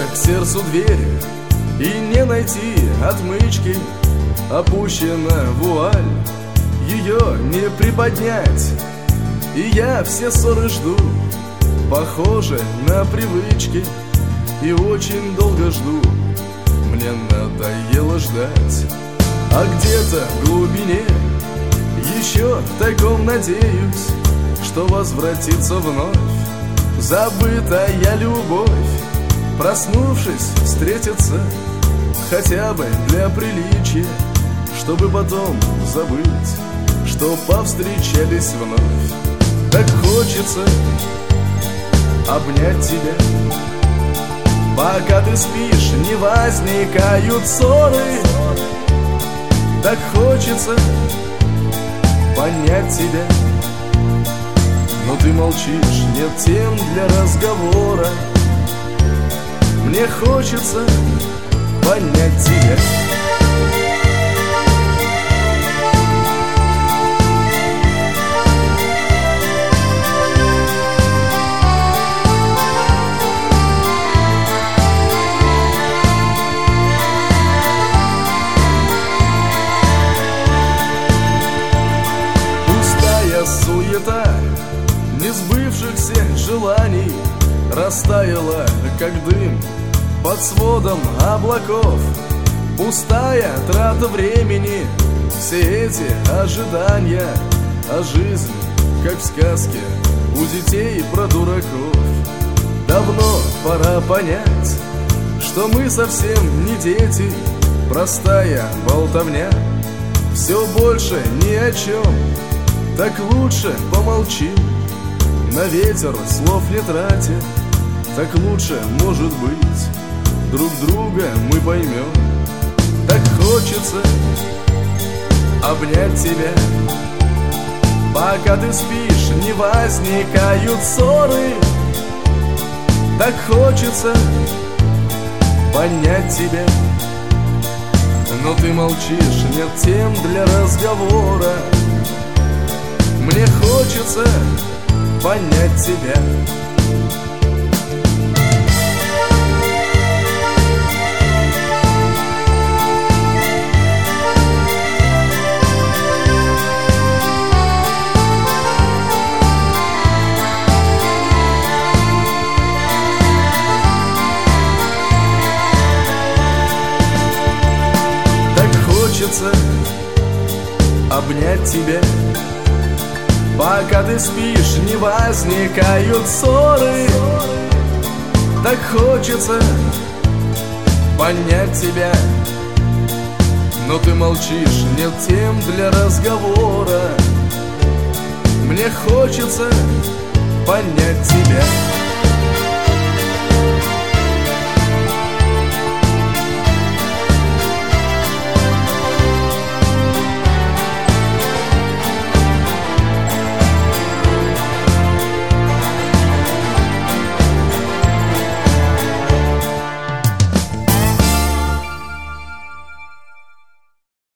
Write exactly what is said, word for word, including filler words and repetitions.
к сердцу дверь, и не найти отмычки. Опущена вуаль, ее не приподнять, и я все ссоры жду, похоже на привычки, и очень долго жду. Мне надоело ждать, а где-то в глубине еще тайком надеюсь, что возвратится вновь забытая любовь. Проснувшись, встретиться хотя бы для приличия, чтобы потом забыть, что повстречались вновь. Так хочется обнять тебя, пока ты спишь, не возникают ссоры. Так хочется понять тебя, но ты молчишь, нет тем для разговора. Мне хочется понять тебя. Суета несбывшихся желаний растаяла, как дым под сводом облаков. Пустая трата времени, все эти ожидания, а жизнь, как в сказке у детей про дураков. Давно пора понять, что мы совсем не дети. Простая болтовня, все больше ни о чем. Так лучше помолчим, на ветер слов не тратя. Так лучше, может быть, друг друга мы поймем. Так хочется обнять тебя, пока ты спишь, не возникают ссоры. Так хочется понять тебя, но ты молчишь, нет тем для разговора. Мне хочется понять тебя. Так хочется обнять тебя, пока ты спишь, не возникают ссоры. Так хочется понять тебя, но ты молчишь, нет тем для разговора. Мне хочется понять тебя.